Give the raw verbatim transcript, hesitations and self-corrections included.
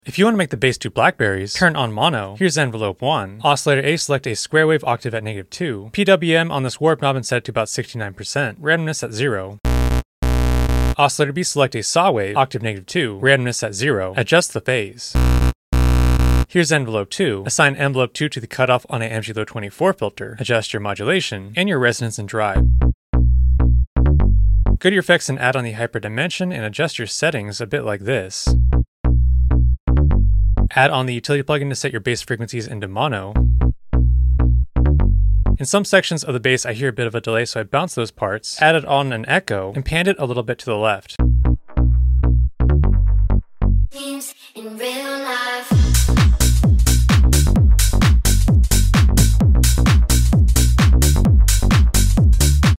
If you want to make the bass do blackberries, turn on mono. Here's envelope one. Oscillator A, select a square wave octave at negative two. P W M on this warp knob and set it to about sixty-nine percent. Randomness at zero. Oscillator B, select a saw wave, octave negative two. Randomness at zero. Adjust the phase. Here's envelope two. Assign envelope two to the cutoff on a M G Low twenty-four filter. Adjust your modulation and your resonance and drive. Go to your effects and add on the hyperdimension and adjust your settings a bit like this. Add on the utility plugin to set your bass frequencies into mono. In some sections of the bass I hear a bit of a delay, so I bounce those parts, added on an echo, and panned it a little bit to the left.